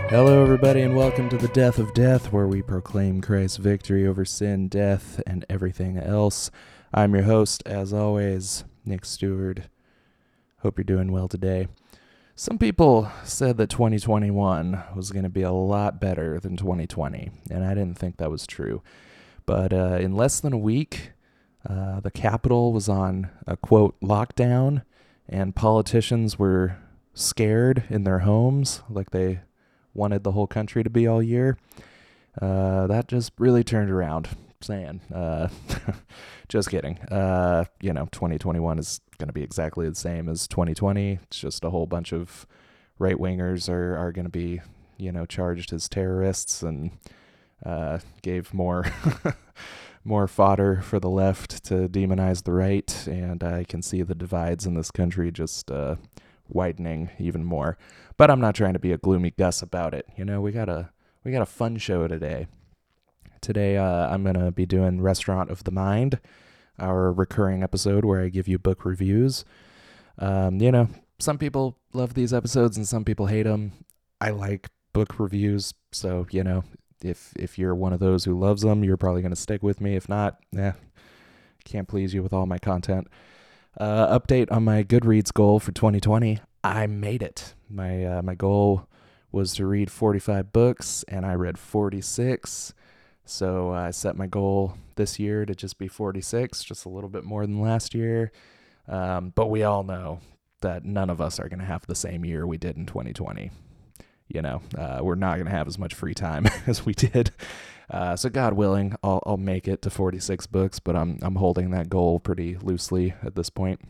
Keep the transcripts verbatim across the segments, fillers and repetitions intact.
Hello, everybody, and welcome to the Death of Death, where we proclaim Christ's victory over sin, death, and everything else. I'm your host, as always, Nick Stewart. Hope you're doing well today. Some people said that twenty twenty-one was going to be a lot better than twenty twenty, and I didn't think that was true. But uh, in less than a week, uh, the Capitol was on a, quote, lockdown, and politicians were scared in their homes, like they wanted the whole country to be all year. Uh, that just really turned around. Saying, uh, just kidding. Uh, you know, twenty twenty-one is going to be exactly the same as twenty twenty. It's just a whole bunch of right wingers are, are going to be, you know, charged as terrorists and uh, gave more more fodder for the left to demonize the right. And I can see the divides in this country just uh, widening even more. But I'm not trying to be a gloomy Gus about it. You know, we got a we got a fun show today. Today, uh, I'm going to be doing Restaurant of the Mind, our recurring episode where I give you book reviews. Um, you know, some people love these episodes and some people hate them. I like book reviews, so, you know, if if you're one of those who loves them, you're probably going to stick with me. If not, eh, can't please you with all my content. Uh, update on my Goodreads goal for twenty twenty. I made it. My uh, my goal was to read forty-five books, and I read forty-six. So uh, I set my goal this year to just be forty-six, just a little bit more than last year. Um, but we all know that none of us are going to have the same year we did in twenty twenty. You know, uh, we're not going to have as much free time as we did. Uh, so God willing, I'll, I'll make it to forty-six books, but I'm I'm holding that goal pretty loosely at this point.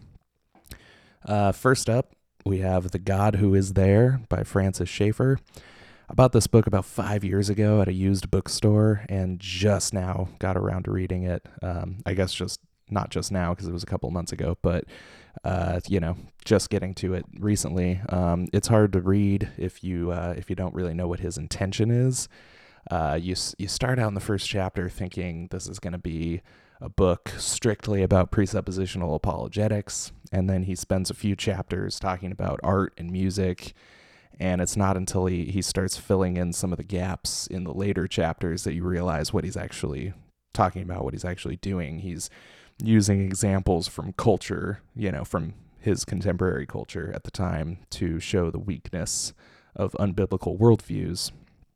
Uh, first up, we have The God Who Is There by Francis Schaeffer. I bought this book about five years ago at a used bookstore and just now got around to reading it. Um, I guess just not just now because it was a couple months ago, but, uh, you know, just getting to it recently. Um, it's hard to read if you uh, if you don't really know what his intention is. Uh, you, you start out in the first chapter thinking this is going to be a book strictly about presuppositional apologetics, and then he spends a few chapters talking about art and music. And it's not until he, he starts filling in some of the gaps in the later chapters that you realize what he's actually talking about, what he's actually doing. He's using examples from culture, you know, from his contemporary culture at the time to show the weakness of unbiblical worldviews.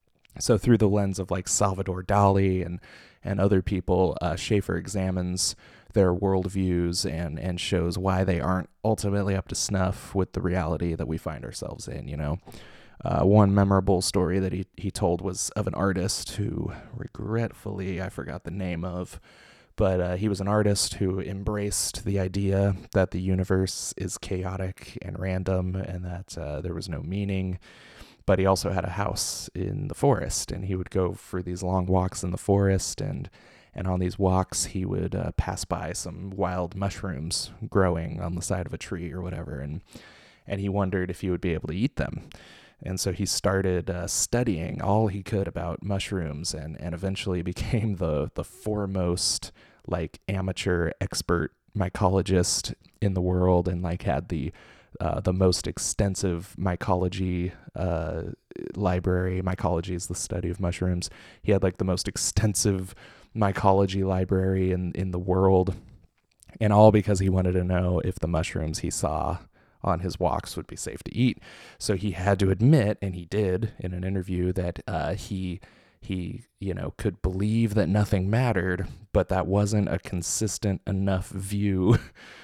So through the lens of like Salvador Dali and, and other people, uh, Schaeffer examines their worldviews and, and shows why they aren't ultimately up to snuff with the reality that we find ourselves in, you know. Uh, one memorable story that he, he told was of an artist who, regretfully, I forgot the name of, but uh, he was an artist who embraced the idea that the universe is chaotic and random and that uh, there was no meaning. But he also had a house in the forest, and he would go for these long walks in the forest, and And on these walks, he would uh, pass by some wild mushrooms growing on the side of a tree or whatever. And and he wondered if he would be able to eat them. And so he started uh, studying all he could about mushrooms and, and eventually became the, the foremost, like, amateur expert mycologist in the world and, like, had the uh, the most extensive mycology uh, library. Mycology is the study of mushrooms. He had, like, the most extensive mycology library in, in the world, and all because he wanted to know if the mushrooms he saw on his walks would be safe to eat. So he had to admit, and he did in an interview, that uh, he he you know could believe that nothing mattered, but that wasn't a consistent enough view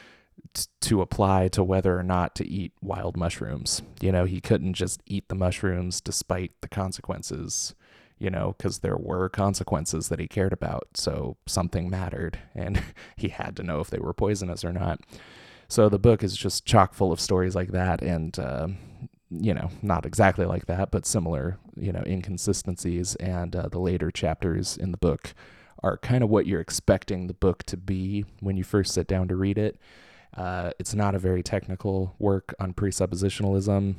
t- to apply to whether or not to eat wild mushrooms. You know, he couldn't just eat the mushrooms despite the consequences, you know, because there were consequences that he cared about. So something mattered, and he had to know if they were poisonous or not. So the book is just chock full of stories like that, and, uh, you know, not exactly like that, but similar, you know, inconsistencies. And uh, the later chapters in the book are kind of what you're expecting the book to be when you first sit down to read it. Uh, it's not a very technical work on presuppositionalism,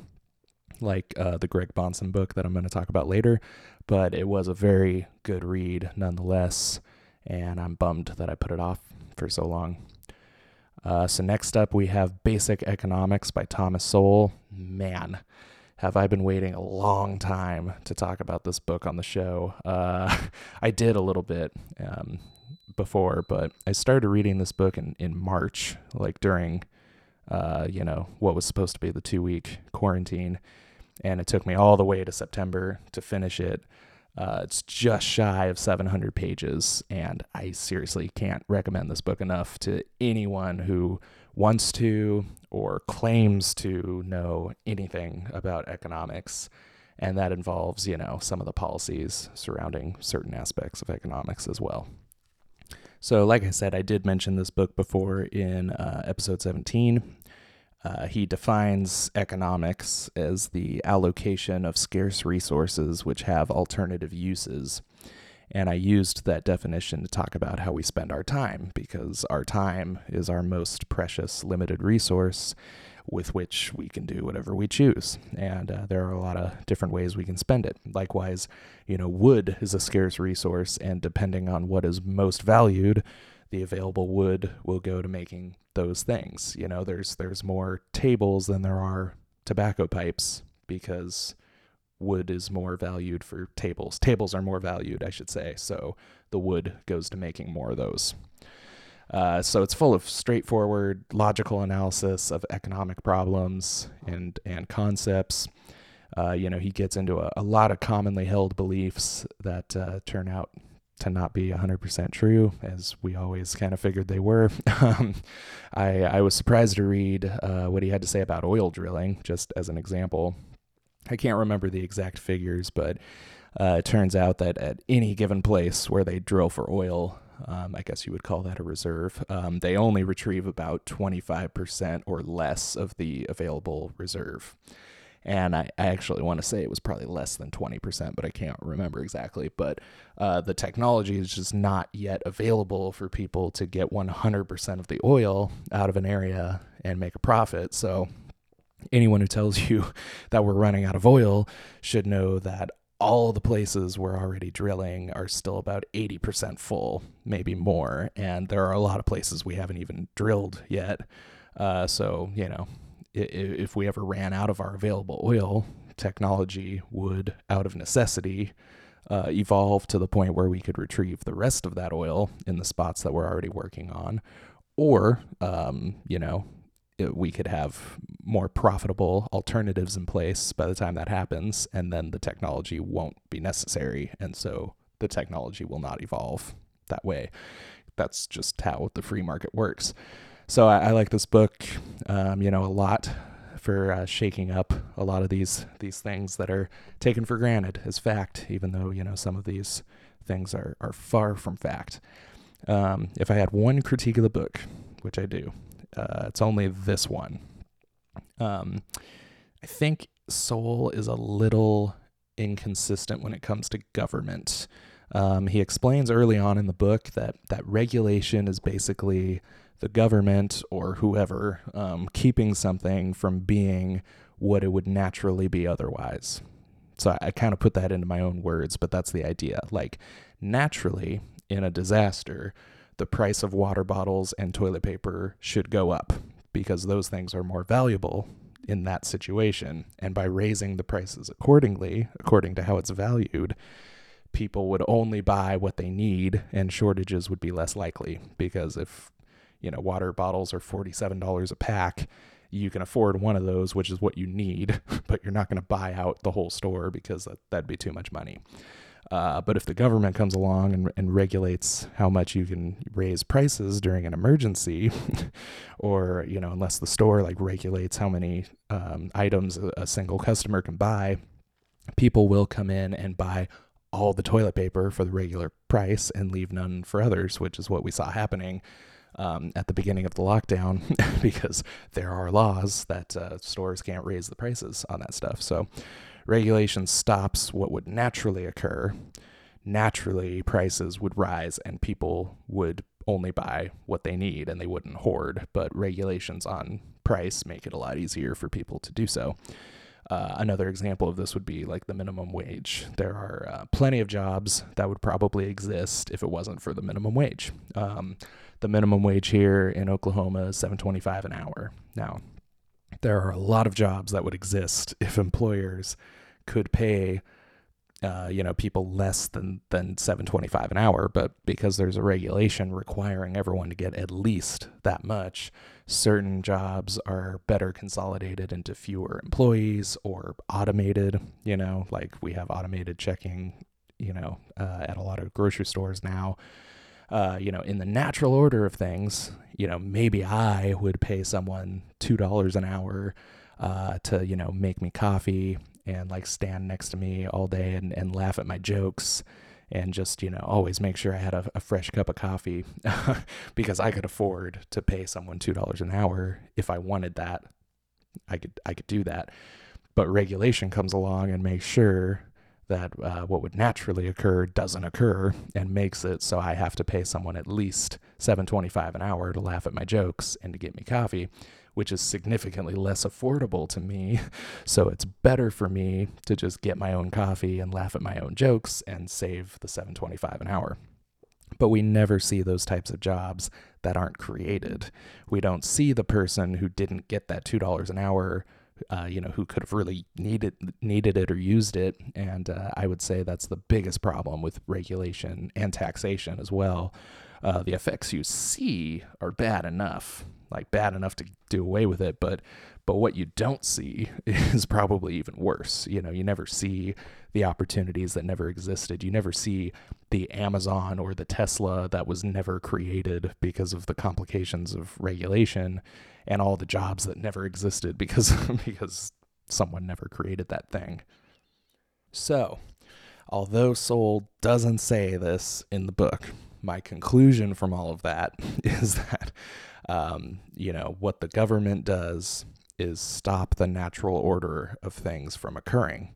like uh, the Greg Bahnsen book that I'm going to talk about later, but it was a very good read nonetheless, and I'm bummed that I put it off for so long. Uh, so next up we have Basic Economics by Thomas Sowell. Man, have I been waiting a long time to talk about this book on the show. Uh, I did a little bit um, before, but I started reading this book in, in March, like during, uh, you know, what was supposed to be the two-week quarantine, and it took me all the way to September to finish it. Uh, it's just shy of seven hundred pages, and I seriously can't recommend this book enough to anyone who wants to or claims to know anything about economics, and that involves, you know, some of the policies surrounding certain aspects of economics as well. So, like I said, I did mention this book before in uh, episode seventeen. Uh, he defines economics as the allocation of scarce resources which have alternative uses. And I used that definition to talk about how we spend our time, because our time is our most precious limited resource with which we can do whatever we choose. And uh, there are a lot of different ways we can spend it. Likewise, you know, wood is a scarce resource, and depending on what is most valued, the available wood will go to making those things. You know, there's there's more tables than there are tobacco pipes, because wood is more valued for tables. Tables are more valued, I should say. So the wood goes to making more of those. Uh, so it's full of straightforward, logical analysis of economic problems and and concepts. Uh, you know, he gets into a, a lot of commonly held beliefs that uh, turn out to not be one hundred percent true, as we always kind of figured they were. um, I, I was surprised to read uh, what he had to say about oil drilling, just as an example. I can't remember the exact figures, but uh, it turns out that at any given place where they drill for oil, um, I guess you would call that a reserve, um, they only retrieve about twenty-five percent or less of the available reserve. And I, I actually want to say it was probably less than twenty percent, but I can't remember exactly. But uh, the technology is just not yet available for people to get one hundred percent of the oil out of an area and make a profit. So anyone who tells you that we're running out of oil should know that all the places we're already drilling are still about eighty percent full, maybe more. And there are a lot of places we haven't even drilled yet. Uh, so, you know, if we ever ran out of our available oil, technology would, out of necessity, uh, evolve to the point where we could retrieve the rest of that oil in the spots that we're already working on. Or, um, you know, it, we could have more profitable alternatives in place by the time that happens, and then the technology won't be necessary. And so the technology will not evolve that way. That's just how the free market works. So I, I like this book, um, you know, a lot for uh, shaking up a lot of these these things that are taken for granted as fact, even though, you know, some of these things are, are far from fact. Um, if I had one critique of the book, which I do, uh, it's only this one. Um, I think Sowell is a little inconsistent when it comes to government. Um, he explains early on in the book that that regulation is basically the government or whoever um, keeping something from being what it would naturally be otherwise. So I, I kind of put that into my own words, but that's the idea. Like, naturally, in a disaster, the price of water bottles and toilet paper should go up because those things are more valuable in that situation. And by raising the prices accordingly, according to how it's valued, people would only buy what they need, and shortages would be less likely. Because if, you know, water bottles are forty-seven dollars a pack, you can afford one of those, which is what you need, but you're not going to buy out the whole store because that, that'd be too much money. Uh, but if the government comes along and, and regulates how much you can raise prices during an emergency, or, you know, unless the store like regulates how many um, items a, a single customer can buy, people will come in and buy all the toilet paper for the regular price and leave none for others, which is what we saw happening Um, at the beginning of the lockdown, because there are laws that uh, stores can't raise the prices on that stuff. So regulation stops what would naturally occur. Naturally, prices would rise and people would only buy what they need and they wouldn't hoard. But regulations on price make it a lot easier for people to do so. Uh, another example of this would be like the minimum wage. There are uh, plenty of jobs that would probably exist if it wasn't for the minimum wage. Um, the minimum wage here in Oklahoma is seven twenty-five an hour. Now, There are a lot of jobs that would exist if employers could pay Uh, you know, people less than, than seven twenty-five an hour, but because there's a regulation requiring everyone to get at least that much, certain jobs are better consolidated into fewer employees or automated, you know, like we have automated checking, you know, uh, at a lot of grocery stores now. Uh, you know, in the natural order of things, you know, maybe I would pay someone two dollars an hour uh, to, you know, make me coffee and like stand next to me all day and, and laugh at my jokes and just, you know, always make sure I had a, a fresh cup of coffee because I could afford to pay someone two dollars an hour. If I wanted that, I could, I could do that. But regulation comes along and makes sure that uh, what would naturally occur doesn't occur and makes it so I have to pay someone at least seven twenty-five an hour to laugh at my jokes and to get me coffee, which is significantly less affordable to me. So it's better for me to just get my own coffee and laugh at my own jokes and save the seven twenty-five an hour. But we never see those types of jobs that aren't created. We don't see the person who didn't get that two dollars an hour, uh, you know, who could have really needed needed it or used it. And uh, I would say that's the biggest problem with regulation and taxation as well. Uh, the effects you see are bad enough, like bad enough to do away with it, but but what you don't see is probably even worse. You know, you never see the opportunities that never existed. You never see the Amazon or the Tesla that was never created because of the complications of regulation, and all the jobs that never existed because because someone never created that thing. So, although Sowell doesn't say this in the book, my conclusion from all of that is that, um, you know, what the government does is stop the natural order of things from occurring.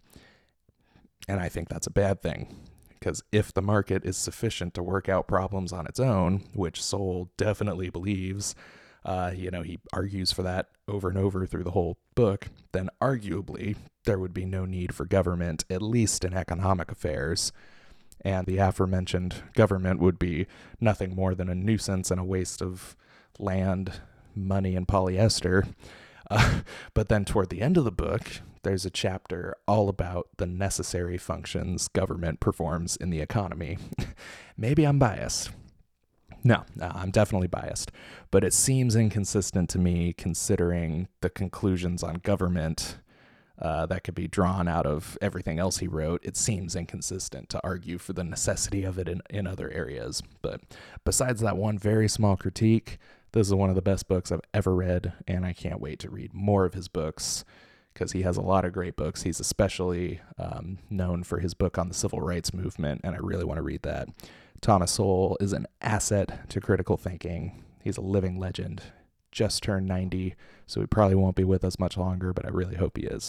And I think that's a bad thing, because if the market is sufficient to work out problems on its own, which Sowell definitely believes, uh, you know, he argues for that over and over through the whole book, then arguably there would be no need for government, at least in economic affairs. And the aforementioned government would be nothing more than a nuisance and a waste of land, money, and polyester. Uh, but then toward the end of the book, there's a chapter all about the necessary functions government performs in the economy. Maybe I'm biased. No, no, I'm definitely biased. But it seems inconsistent to me considering the conclusions on government Uh, that could be drawn out of everything else he wrote. It seems inconsistent to argue for the necessity of it in, in other areas. But besides that one very small critique, this is one of the best books I've ever read, and I can't wait to read more of his books because he has a lot of great books. He's especially um, known for his book on the civil rights movement, and I really want to read that. Thomas Sowell is an asset to critical thinking. He's a living legend. Just turned ninety, so he probably won't be with us much longer, but I really hope he is.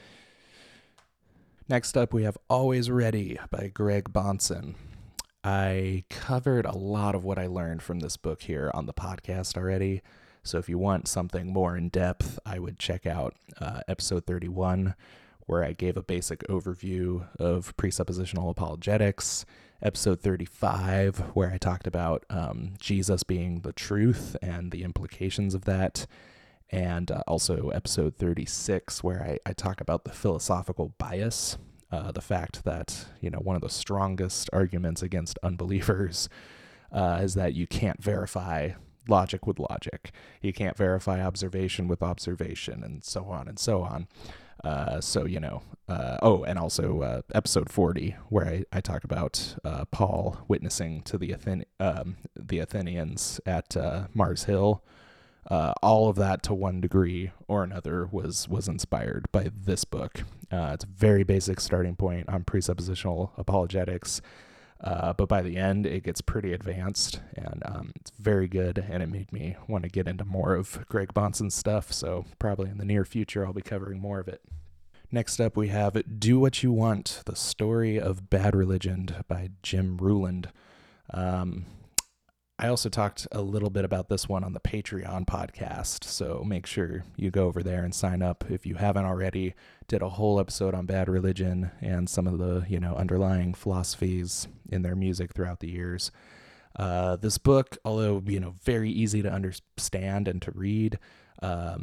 Next up, we have Always Ready by Greg Bahnsen. I covered a lot of what I learned from this book here on the podcast already, so if you want something more in depth, I would check out uh, episode thirty-one, where I gave a basic overview of presuppositional apologetics, episode thirty-five, where I talked about um, Jesus being the truth and the implications of that, and uh, also episode thirty-six, where I, I talk about the philosophical bias, uh, the fact that, you know, one of the strongest arguments against unbelievers uh, is that you can't verify logic with logic. You can't verify observation with observation, and so on and so on. Uh, so, you know, uh, oh, and also uh, episode forty, where I, I talk about uh, Paul witnessing to the Athen- um, the Athenians at uh, Mars Hill. Uh, all of that, to one degree or another, was was inspired by this book. Uh, it's a very basic starting point on presuppositional apologetics, uh, but by the end, it gets pretty advanced, and um, it's very good, and it made me want to get into more of Greg Bahnsen's stuff, so probably in the near future, I'll be covering more of it. Next up, we have Do What You Want, The Story of Bad Religion by Jim Ruland. Um, I also talked a little bit about this one on the Patreon podcast, so make sure you go over there and sign up if you haven't already. Did a whole episode on bad religion and some of the, you know, underlying philosophies in their music throughout the years. Uh, this book, although, you know, very easy to understand and to read, um,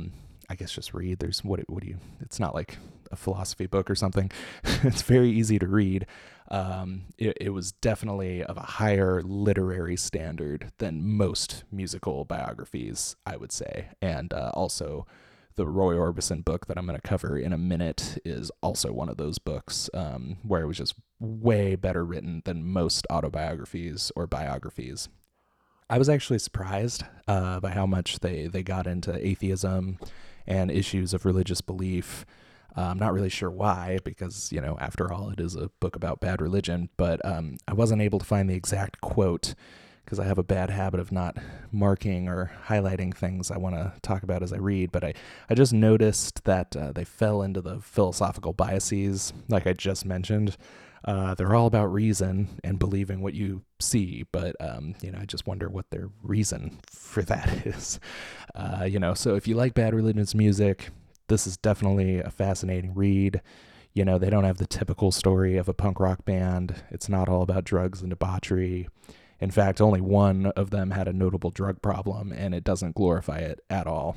I guess just read. There's what, what do you, it's not like a philosophy book or something. It's very easy to read. Um, it, it was definitely of a higher literary standard than most musical biographies, I would say. And uh, also the Roy Orbison book that I'm going to cover in a minute is also one of those books um, where it was just way better written than most autobiographies or biographies. I was actually surprised uh, by how much they, they got into atheism and issues of religious belief. Uh, I'm not really sure why, because, you know, after all, it is a book about bad religion, but um, I wasn't able to find the exact quote because I have a bad habit of not marking or highlighting things I want to talk about as I read, but I, I just noticed that uh, they fell into the philosophical biases, like I just mentioned. Uh, they're all about reason and believing what you see, but, um, you know, I just wonder what their reason for that is. Uh, you know, so if you like Bad Religion's music, this is definitely a fascinating read. You know, they don't have the typical story of a punk rock band. It's not all about drugs and debauchery. In fact, only one of them had a notable drug problem, and it doesn't glorify it at all.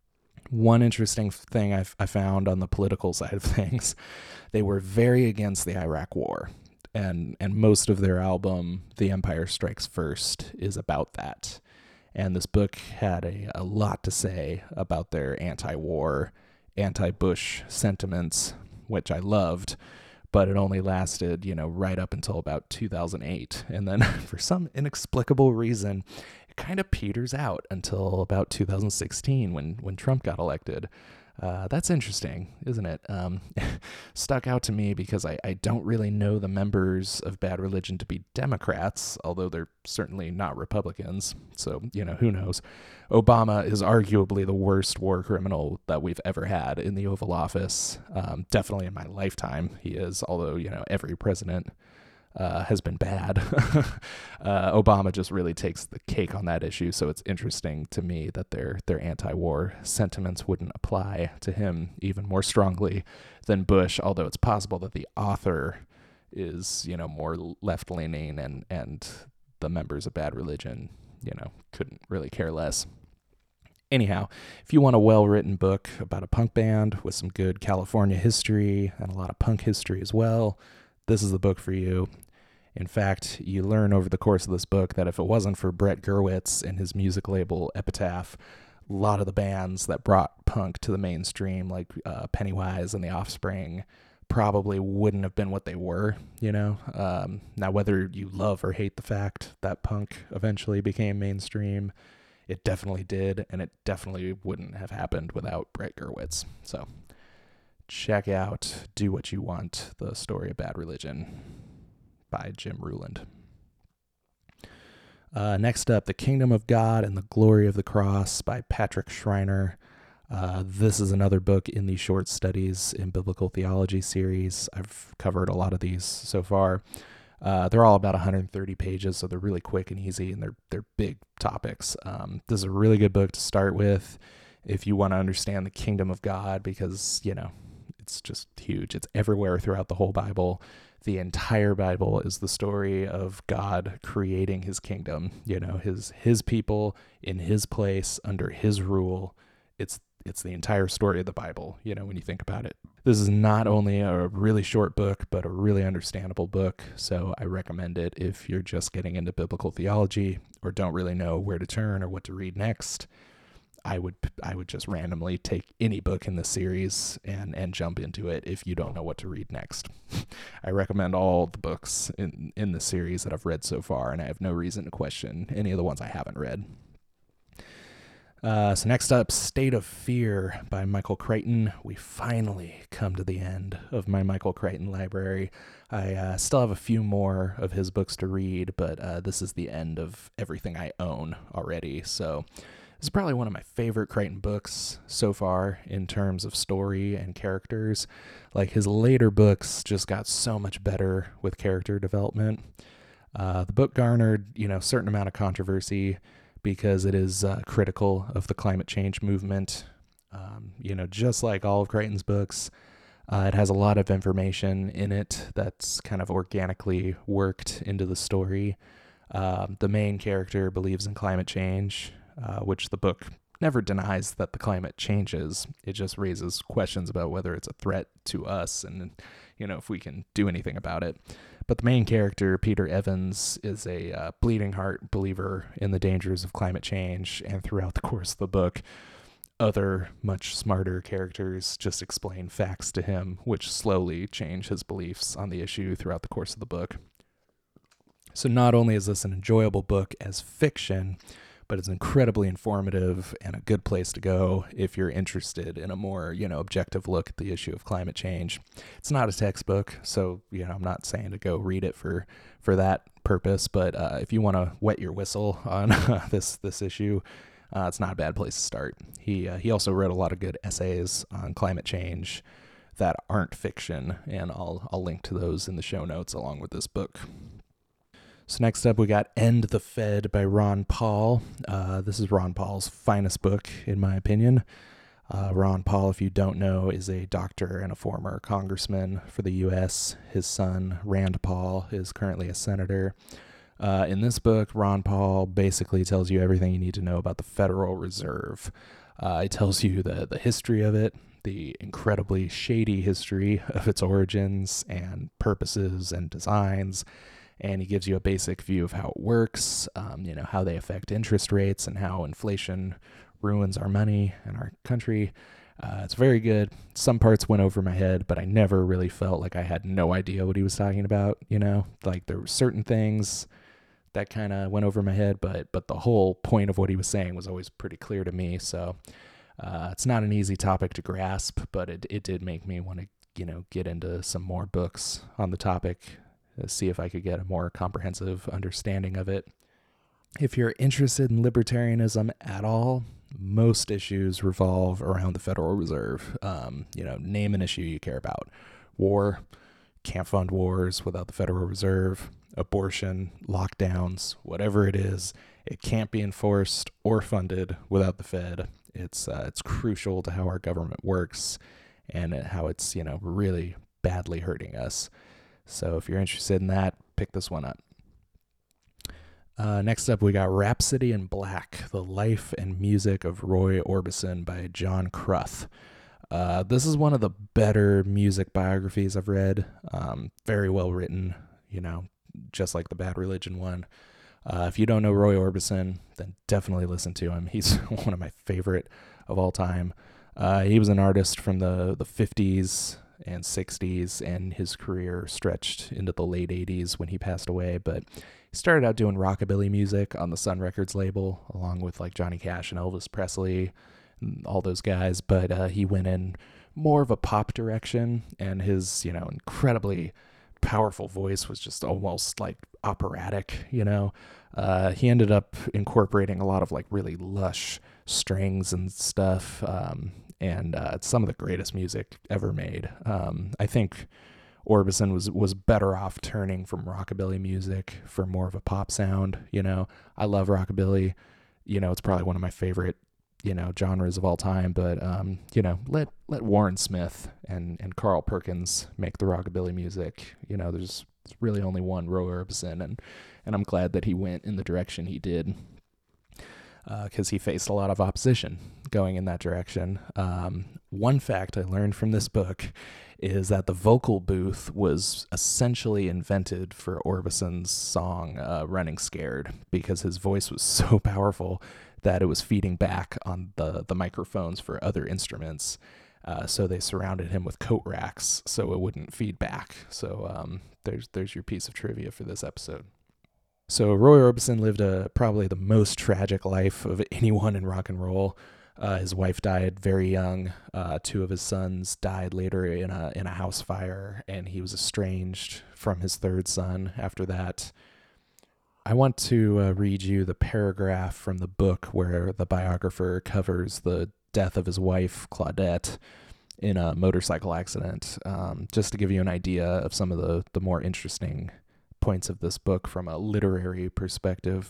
One interesting thing I've, I found on the political side of things, they were very against the Iraq War, and and most of their album, The Empire Strikes First, is about that. And this book had a, a lot to say about their anti-war, anti-Bush sentiments, which I loved, but it only lasted, you know, right up until about two thousand eight. And then for some inexplicable reason, it kind of peters out until about two thousand sixteen when, when Trump got elected. Uh, that's interesting, isn't it? Um, stuck out to me because I, I don't really know the members of Bad Religion to be Democrats, although they're certainly not Republicans. So, you know, who knows? Obama is arguably the worst war criminal that we've ever had in the Oval Office. Um, definitely in my lifetime, he is, although, you know, every president Uh, has been bad. uh, Obama just really takes the cake on that issue, so it's interesting to me that their their anti-war sentiments wouldn't apply to him even more strongly than Bush, although it's possible that the author is, you know, more left-leaning and, and the members of Bad Religion, you know, couldn't really care less. Anyhow, if you want a well-written book about a punk band with some good California history and a lot of punk history as well, this is the book for you. In fact, you learn over the course of this book that if it wasn't for Brett Gurewitz and his music label Epitaph, a lot of the bands that brought punk to the mainstream, like uh, Pennywise and The Offspring, probably wouldn't have been what they were, you know? Um, now, whether you love or hate the fact that punk eventually became mainstream, it definitely did, and it definitely wouldn't have happened without Brett Gurewitz. So check out Do What You Want, The Story of Bad Religion by Jim Ruland. Uh, next up, The Kingdom of God and the Glory of the Cross by Patrick Schreiner. Uh, this is another book in the Short Studies in Biblical Theology series. I've covered a lot of these so far. Uh, they're all about one hundred thirty pages, so they're really quick and easy, and they're they're big topics. Um, this is a really good book to start with if you want to understand the kingdom of God, because, you know, it's just huge. It's everywhere throughout the whole Bible. The entire Bible is the story of God creating his kingdom, you know, his his people in his place under his rule. It's it's the entire story of the Bible, you know, when you think about it. This is not only a really short book, but a really understandable book. So I recommend it if you're just getting into biblical theology or don't really know where to turn or what to read next. I would I would just randomly take any book in the series and, and jump into it if you don't know what to read next. I recommend all the books in, in the series that I've read so far, and I have no reason to question any of the ones I haven't read. Uh, so next up, State of Fear by Michael Crichton. We finally come to the end of my Michael Crichton library. I uh, still have a few more of his books to read, but uh, this is the end of everything I own already, so this is probably one of my favorite Crichton books so far in terms of story and characters. Like, his later books just got so much better with character development. Uh, the book garnered, you know, a certain amount of controversy because it is uh, critical of the climate change movement. Um, you know, just like all of Crichton's books, uh, it has a lot of information in it that's kind of organically worked into the story. Um, the main character believes in climate change, Uh, which the book never denies that the climate changes. It just raises questions about whether it's a threat to us and, you know, if we can do anything about it. But the main character, Peter Evans, is a uh, bleeding heart believer in the dangers of climate change, and throughout the course of the book, other much smarter characters just explain facts to him, which slowly change his beliefs on the issue throughout the course of the book. So not only is this an enjoyable book as fiction, but it's incredibly informative and a good place to go if you're interested in a more, you know, objective look at the issue of climate change. It's not a textbook, so, you know, I'm not saying to go read it for, for that purpose, but uh, if you want to wet your whistle on uh, this this issue, uh, it's not a bad place to start. He uh, he also wrote a lot of good essays on climate change that aren't fiction, and I'll I'll link to those in the show notes along with this book. So next up, we got End the Fed by Ron Paul. Uh, this is Ron Paul's finest book, in my opinion. Uh, Ron Paul, if you don't know, is a doctor and a former congressman for the U S. His son, Rand Paul, is currently a senator. Uh, in this book, Ron Paul basically tells you everything you need to know about the Federal Reserve. Uh, it tells you the, the history of it, the incredibly shady history of its origins and purposes and designs, and he gives you a basic view of how it works, um, you know, how they affect interest rates and how inflation ruins our money and our country. Uh, it's very good. Some parts went over my head, but I never really felt like I had no idea what he was talking about, you know? Like, there were certain things that kind of went over my head, but but the whole point of what he was saying was always pretty clear to me, so uh, it's not an easy topic to grasp, but it, it did make me want to, you know, get into some more books on the topic, see if I could get a more comprehensive understanding of it. If you're interested in libertarianism at all, most issues revolve around the Federal Reserve. Um, you know, name an issue you care about. War, can't fund wars without the Federal Reserve. Abortion, lockdowns, whatever it is, it can't be enforced or funded without the Fed. It's uh, it's crucial to how our government works and how it's, you know, really badly hurting us. So if you're interested in that, pick this one up. Uh, next up, we got Rhapsody in Black, The Life and Music of Roy Orbison by John Cruth. Uh, this is one of the better music biographies I've read. Um, very well written, you know, just like the Bad Religion one. Uh, if you don't know Roy Orbison, then definitely listen to him. He's one of my favorite of all time. Uh, he was an artist from the, the fifties and sixties, and his career stretched into the late eighties when he passed away, but he started out doing rockabilly music on the Sun Records label, along with like Johnny Cash and Elvis Presley and all those guys, but uh, he went in more of a pop direction, and his, you know, incredibly powerful voice was just almost like operatic, you know. Uh, he ended up incorporating a lot of like really lush strings and stuff, um, and uh, it's some of the greatest music ever made. Um, I think Orbison was was better off turning from rockabilly music for more of a pop sound. You know, I love rockabilly. You know, it's probably one of my favorite, you know, genres of all time. But um, you know, let let Warren Smith and and Carl Perkins make the rockabilly music. You know, there's really only one Roy Orbison, and and I'm glad that he went in the direction he did, because uh, he faced a lot of opposition going in that direction. Um, one fact I learned from this book is that the vocal booth was essentially invented for Orbison's song uh, Running Scared, because his voice was so powerful that it was feeding back on the, the microphones for other instruments. Uh, so they surrounded him with coat racks so it wouldn't feed back. So um, there's there's your piece of trivia for this episode. So Roy Orbison lived a, probably the most tragic life of anyone in rock and roll. Uh, his wife died very young. Uh, two of his sons died later in a in a house fire, and he was estranged from his third son after that. I want to uh, read you the paragraph from the book where the biographer covers the death of his wife, Claudette, in a motorcycle accident, um, just to give you an idea of some of the, the more interesting points of this book from a literary perspective.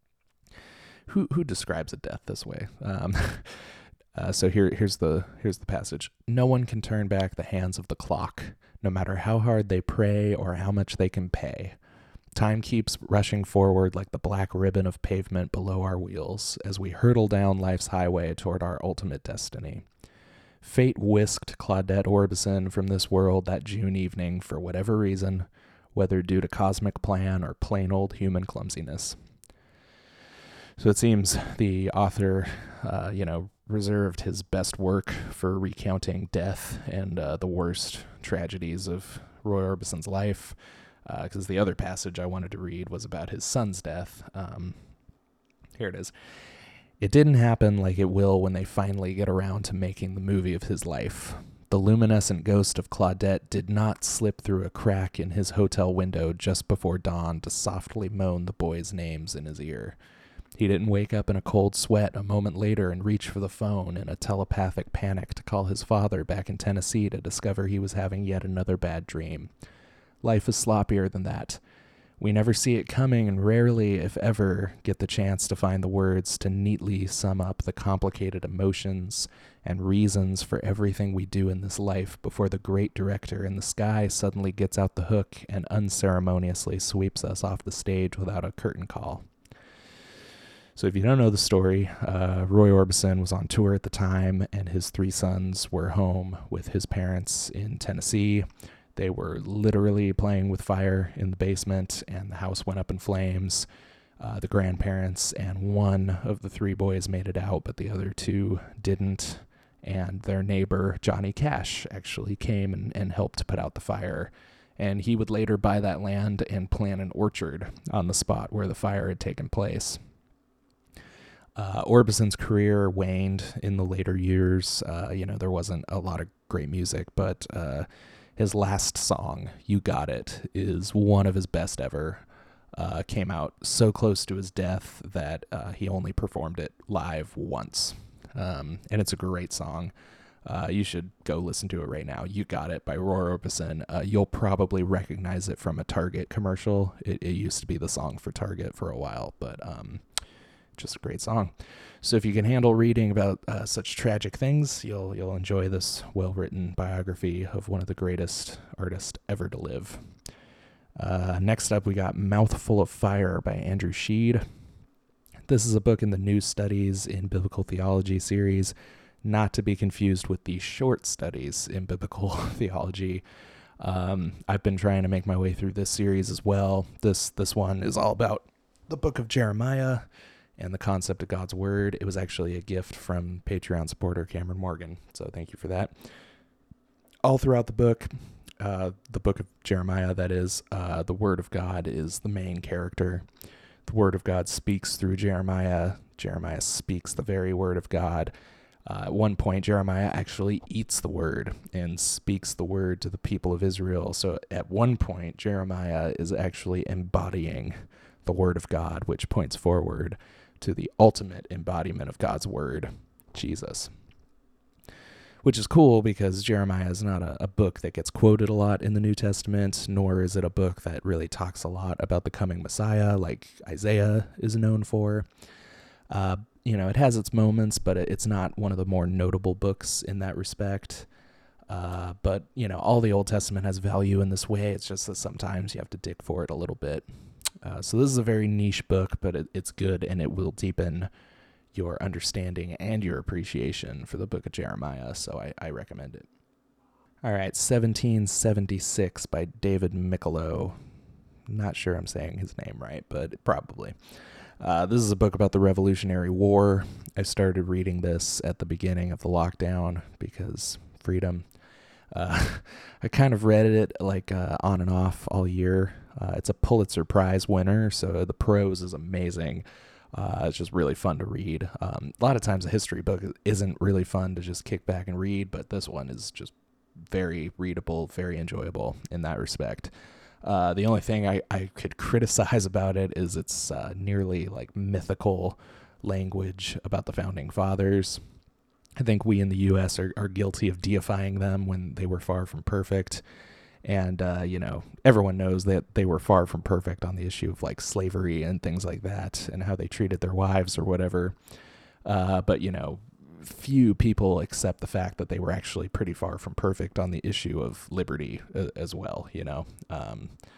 Who who describes a death this way? Um, uh, so here here's the here's the passage. No one can turn back the hands of the clock, no matter how hard they pray or how much they can pay. Time keeps rushing forward like the black ribbon of pavement below our wheels as we hurtle down life's highway toward our ultimate destiny. Fate whisked Claudette Orbison from this world that June evening for whatever reason, whether due to cosmic plan or plain old human clumsiness. So it seems the author, uh, you know, reserved his best work for recounting death and uh, the worst tragedies of Roy Orbison's life, because uh, the other passage I wanted to read was about his son's death. Um, here it is. It didn't happen like it will when they finally get around to making the movie of his life. The luminescent ghost of Claudette did not slip through a crack in his hotel window just before dawn to softly moan the boys' names in his ear. He didn't wake up in a cold sweat a moment later and reach for the phone in a telepathic panic to call his father back in Tennessee to discover he was having yet another bad dream. Life is sloppier than that. We never see it coming and rarely, if ever, get the chance to find the words to neatly sum up the complicated emotions and reasons for everything we do in this life before the great director in the sky suddenly gets out the hook and unceremoniously sweeps us off the stage without a curtain call. So if you don't know the story, uh, Roy Orbison was on tour at the time, and his three sons were home with his parents in Tennessee. They were literally playing with fire in the basement, and the house went up in flames. Uh, the grandparents and one of the three boys made it out, but the other two didn't. And their neighbor, Johnny Cash, actually came and, and helped put out the fire. And he would later buy that land and plant an orchard on the spot where the fire had taken place. Uh, Orbison's career waned in the later years. Uh, you know, there wasn't a lot of great music, but uh, his last song, You Got It, is one of his best ever. Uh, came out so close to his death that uh, he only performed it live once. Um, and it's a great song. Uh, you should go listen to it right now. You Got It by Roy Orbison. Uh, you'll probably recognize it from a Target commercial. It, it used to be the song for Target for a while, but um, just a great song. So if you can handle reading about uh, such tragic things, you'll you'll enjoy this well-written biography of one of the greatest artists ever to live. Uh, next up, we got Mouthful of Fire by Andrew Sheed. This is a book in the New Studies in Biblical Theology series, not to be confused with the Short Studies in Biblical Theology. Um, I've been trying to make my way through this series as well. This this one is all about the book of Jeremiah and the concept of God's Word. It was actually a gift from Patreon supporter Cameron Morgan, so thank you for that. All throughout the book, uh, the book of Jeremiah, that is, uh, the Word of God is the main character. The Word of God speaks through Jeremiah. Jeremiah speaks the very Word of God. Uh, at one point, Jeremiah actually eats the Word and speaks the Word to the people of Israel. So at one point, Jeremiah is actually embodying the Word of God, which points forward to the ultimate embodiment of God's Word, Jesus. Which is cool because Jeremiah is not a, a book that gets quoted a lot in the New Testament, nor is it a book that really talks a lot about the coming Messiah like Isaiah is known for. Uh, you know, it has its moments, but it's not one of the more notable books in that respect. Uh, but, you know, all the Old Testament has value in this way. It's just that sometimes you have to dig for it a little bit. Uh, so this is a very niche book, but it, it's good, and it will deepen your understanding and your appreciation for the book of Jeremiah, so I, I recommend it. All right, seventeen seventy-six by David Michelow. Not sure I'm saying his name right, but probably. Uh, this is a book about the Revolutionary War. I started reading this at the beginning of the lockdown because freedom. Uh, I kind of read it like uh, on and off all year. Uh, it's a Pulitzer Prize winner, so the prose is amazing. Uh, it's just really fun to read. Um, a lot of times a history book isn't really fun to just kick back and read, but this one is just very readable, very enjoyable in that respect. Uh, the only thing I, I could criticize about it is it's uh, nearly like mythical language about the Founding Fathers. I think we in the U S are, are guilty of deifying them when they were far from perfect. And, uh, you know, everyone knows that they were far from perfect on the issue of like slavery and things like that and how they treated their wives or whatever. Uh, but, you know, few people accept the fact that they were actually pretty far from perfect on the issue of liberty uh, as well, you know. Um,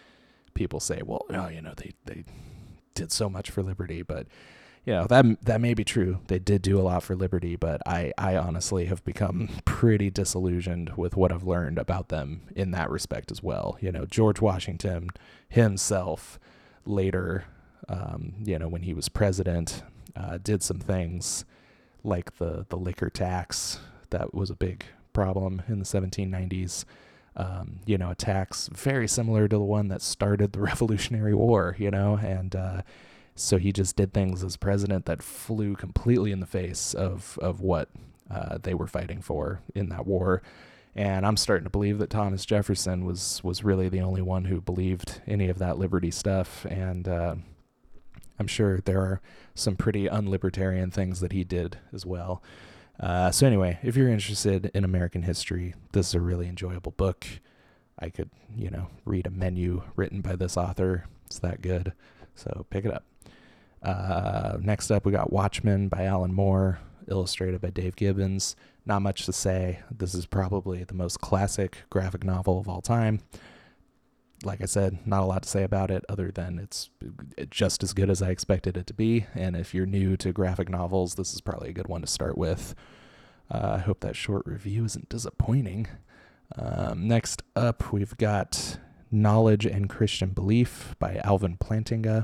people say, well, oh, you know, they, they did so much for liberty, but you know, that that may be true. They did do a lot for liberty, but I, I honestly have become pretty disillusioned with what I've learned about them in that respect as well. You know, George Washington himself later, um, you know, when he was president, uh, did some things like the, the liquor tax. That was a big problem in the seventeen nineties. Um, you know, a tax very similar to the one that started the Revolutionary War, you know, and uh, so he just did things as president that flew completely in the face of, of what uh, they were fighting for in that war. And I'm starting to believe that Thomas Jefferson was, was really the only one who believed any of that liberty stuff. And uh, I'm sure there are some pretty unlibertarian things that he did as well. Uh, so anyway, if you're interested in American history, this is a really enjoyable book. I could, you know, read a menu written by this author. It's that good. So pick it up. Uh, next up, we got Watchmen by Alan Moore, illustrated by Dave Gibbons. Not much to say. This is probably the most classic graphic novel of all time. Like I said, not a lot to say about it other than it's just as good as I expected it to be. And if you're new to graphic novels, this is probably a good one to start with. Uh, I hope that short review isn't disappointing. Um, next up, we've got Knowledge and Christian Belief by Alvin Plantinga.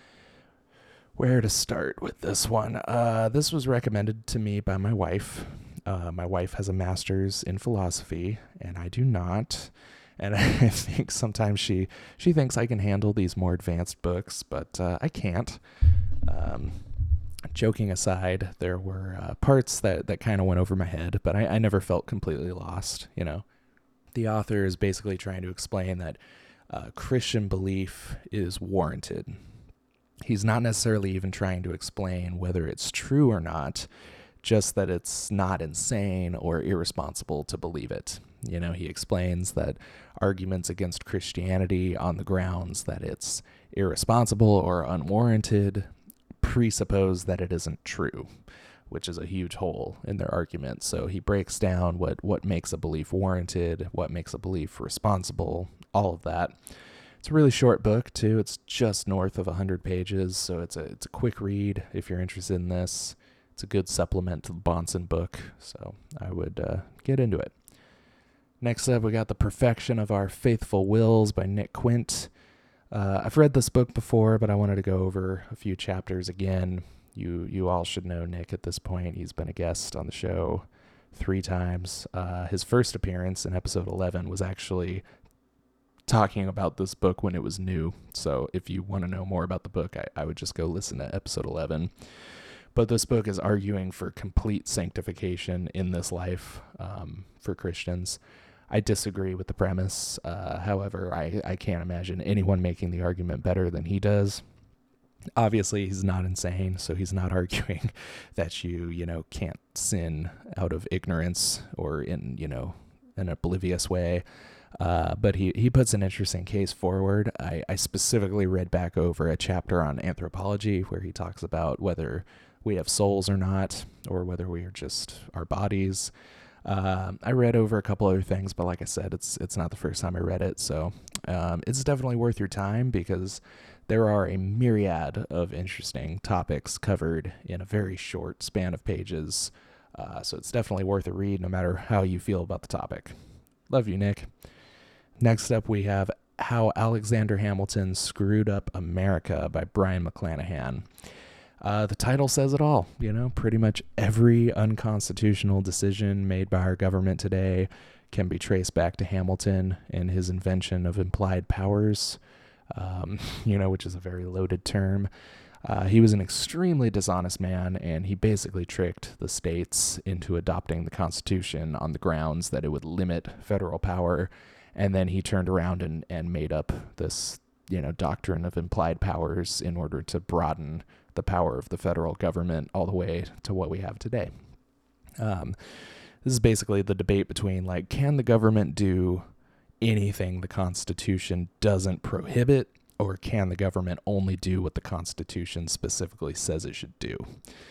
Where to start with this one? Uh, this was recommended to me by my wife. Uh, my wife has a master's in philosophy, and I do not. And I think sometimes she, she thinks I can handle these more advanced books, but uh, I can't. Um, joking aside, there were uh, parts that, that kind of went over my head, but I, I never felt completely lost, you know. The author is basically trying to explain that uh, Christian belief is warranted. He's not necessarily even trying to explain whether it's true or not, just that it's not insane or irresponsible to believe it. You know, he explains that arguments against Christianity on the grounds that it's irresponsible or unwarranted presuppose that it isn't true, which is a huge hole in their argument. So he breaks down what, what makes a belief warranted, what makes a belief responsible, all of that. It's a really short book, too. It's just north of one hundred pages, so it's a it's a quick read if you're interested in this. It's a good supplement to the Bahnsen book, so I would uh, get into it. Next up, we got The Perfection of Our Faithful Wills by Nick Quint. Uh, I've read this book before, but I wanted to go over a few chapters again. You you all should know Nick at this point. He's been a guest on the show three times. Uh, his first appearance in episode eleven was actually talking about this book when it was new. So if you want to know more about the book, I, I would just go listen to episode eleven. But this book is arguing for complete sanctification in this life um, for Christians. I disagree with the premise. Uh, however, I, I can't imagine anyone making the argument better than he does. Obviously, he's not insane, so he's not arguing that you, you know, can't sin out of ignorance or in, you know, an oblivious way. Uh, but he, he puts an interesting case forward. I, I specifically read back over a chapter on anthropology where he talks about whether we have souls or not, or whether we are just our bodies. Uh, I read over a couple other things, but like I said, it's it's not the first time I read it, so um, it's definitely worth your time because there are a myriad of interesting topics covered in a very short span of pages. Uh, so it's definitely worth a read no matter how you feel about the topic. Love you, Nick. Next up, we have How Alexander Hamilton Screwed Up America by Brian McClanahan. Uh, the title says it all, you know, pretty much every unconstitutional decision made by our government today can be traced back to Hamilton and his invention of implied powers, um, you know, which is a very loaded term. Uh, he was an extremely dishonest man, and he basically tricked the states into adopting the Constitution on the grounds that it would limit federal power. And then he turned around and, and made up this, you know, doctrine of implied powers in order to broaden the power of the federal government all the way to what we have today. Um, this is basically the debate between, like, can the government do anything the Constitution doesn't prohibit, or can the government only do what the Constitution specifically says it should do?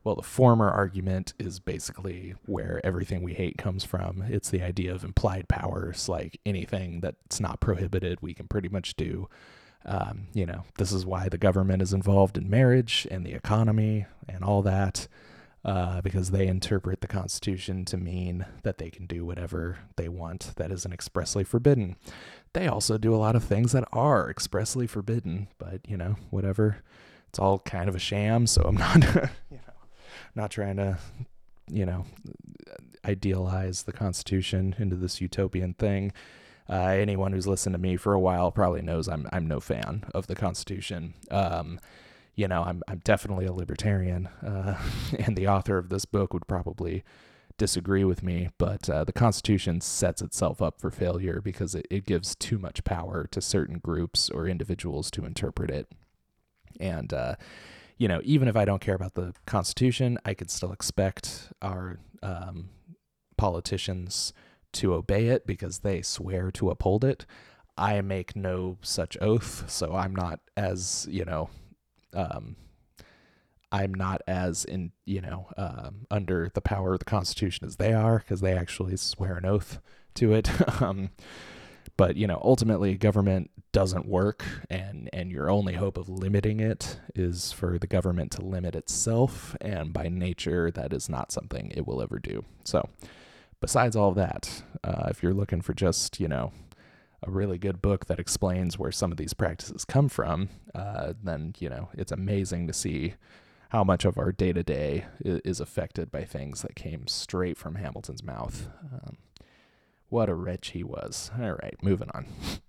Well, the former argument is basically where everything we hate comes from. It's the idea of implied powers, like anything that's not prohibited, we can pretty much do. Um, you know, this is why the government is involved in marriage and the economy and all that, uh, because they interpret the Constitution to mean that they can do whatever they want that isn't expressly forbidden. They also do a lot of things that are expressly forbidden, but, you know, whatever. It's all kind of a sham, so I'm not, you know, not trying to, you know, idealize the Constitution into this utopian thing. Uh, anyone who's listened to me for a while probably knows I'm I'm no fan of the Constitution. Um, you know, I'm I'm definitely a libertarian, uh, and the author of this book would probably disagree with me, but uh, the Constitution sets itself up for failure because it, it gives too much power to certain groups or individuals to interpret it. And, uh, you know, even if I don't care about the Constitution, I could still expect our um, politicians to obey it because they swear to uphold it. I make no such oath, so I'm not as, you know, um, I'm not as in, you know, um, under the power of the Constitution as they are, because they actually swear an oath to it. um, but, you know, ultimately government doesn't work, and, and your only hope of limiting it is for the government to limit itself. And by nature, that is not something it will ever do. So besides all of that, uh, if you're looking for just, you know, a really good book that explains where some of these practices come from, uh, then, you know, it's amazing to see how much of our day-to-day is affected by things that came straight from Hamilton's mouth. Um, what a wretch he was. All right, moving on.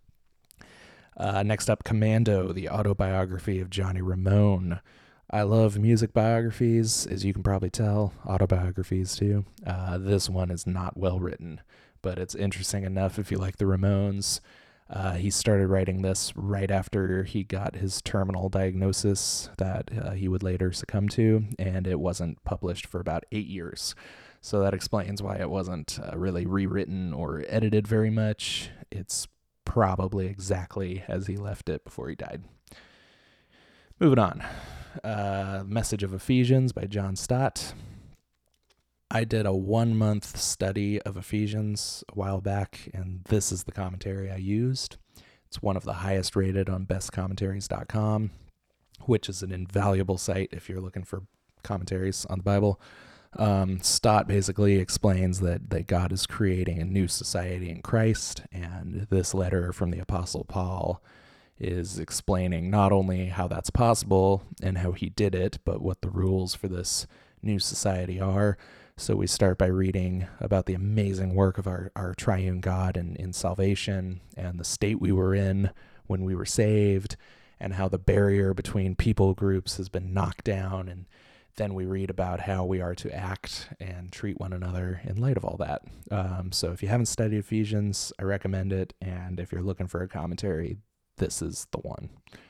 Uh, next up, Commando, the autobiography of Johnny Ramone. I love music biographies, as you can probably tell, autobiographies too. Uh, this one is not well written, but it's interesting enough if you like the Ramones. Uh, he started writing this right after he got his terminal diagnosis that uh, he would later succumb to, and it wasn't published for about eight years. So that explains why it wasn't uh, really rewritten or edited very much. It's probably exactly as he left it before he died. Moving on. Uh, Message of Ephesians by John Stott. I did a one-month study of Ephesians a while back, and this is the commentary I used. It's one of the highest rated on best commentaries dot com, which is an invaluable site if you're looking for commentaries on the Bible. Um, Stott basically explains that, that God is creating a new society in Christ, and this letter from the Apostle Paul is explaining not only how that's possible and how he did it, but what the rules for this new society are. So we start by reading about the amazing work of our, our triune God in, in salvation, and the state we were in when we were saved, and how the barrier between people groups has been knocked down. And then we read about how we are to act and treat one another in light of all that. Um, so if you haven't studied Ephesians, I recommend it. And if you're looking for a commentary, this is the one.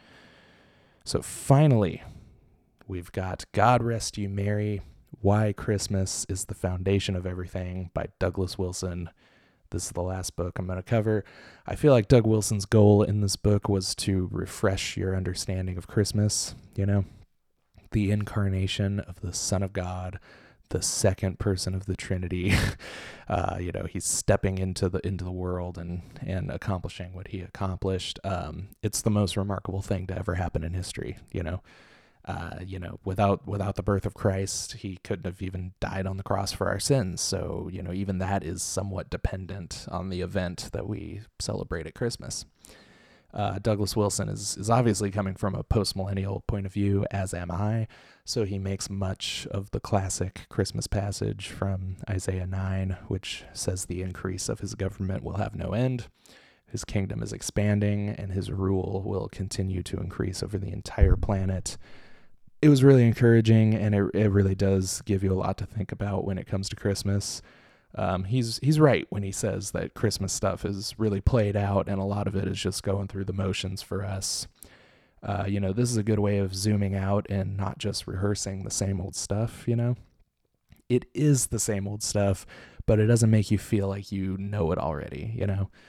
So finally, we've got God Rest You Merry, Why Christmas is the Foundation of Everything by Douglas Wilson. This is the last book I'm going to cover. I feel like Doug Wilson's goal in this book was to refresh your understanding of Christmas, you know, the incarnation of the Son of God, the second person of the Trinity. uh, you know, he's stepping into the into the world and and accomplishing what he accomplished. Um, it's the most remarkable thing to ever happen in history, you know. Uh, you know, without without the birth of Christ, he couldn't have even died on the cross for our sins. So, you know, even that is somewhat dependent on the event that we celebrate at Christmas. Uh, Douglas Wilson is, is obviously coming from a post-millennial point of view, as am I. So he makes much of the classic Christmas passage from Isaiah nine, which says the increase of his government will have no end. His kingdom is expanding, and his rule will continue to increase over the entire planet. It was really encouraging, and it, it really does give you a lot to think about when it comes to Christmas. Um, he's he's right when he says that Christmas stuff is really played out, and a lot of it is just going through the motions for us. Uh, you know, this is a good way of zooming out and not just rehearsing the same old stuff, you know. It is the same old stuff, but it doesn't make you feel like you know it already, you know.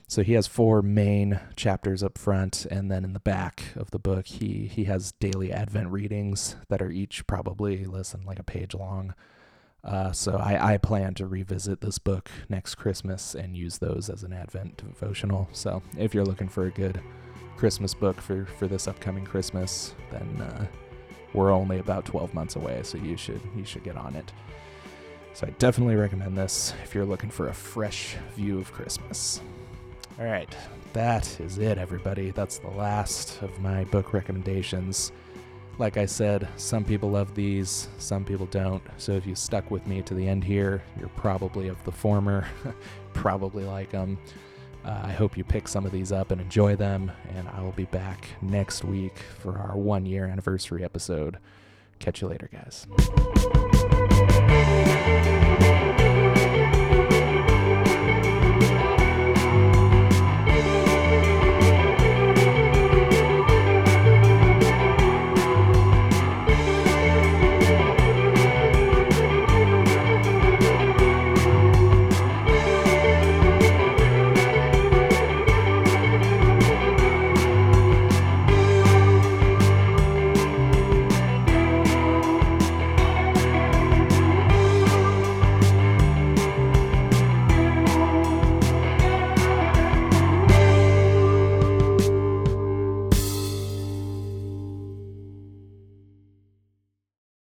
So he has four main chapters up front, and then in the back of the book, he he has daily Advent readings that are each probably, listen, like a page long. Uh, so I, I plan to revisit this book next Christmas and use those as an Advent devotional. So if you're looking for a good Christmas book for, for this upcoming Christmas, then uh, we're only about twelve months away, so you should you should get on it. So I definitely recommend this if you're looking for a fresh view of Christmas. All right, that is it, everybody. That's the last of my book recommendations. Like I said, some people love these, some people don't. So if you stuck with me to the end here, you're probably of the former, probably like them. Uh, I hope you pick some of these up and enjoy them, and I will be back next week for our one-year anniversary episode. Catch you later, guys.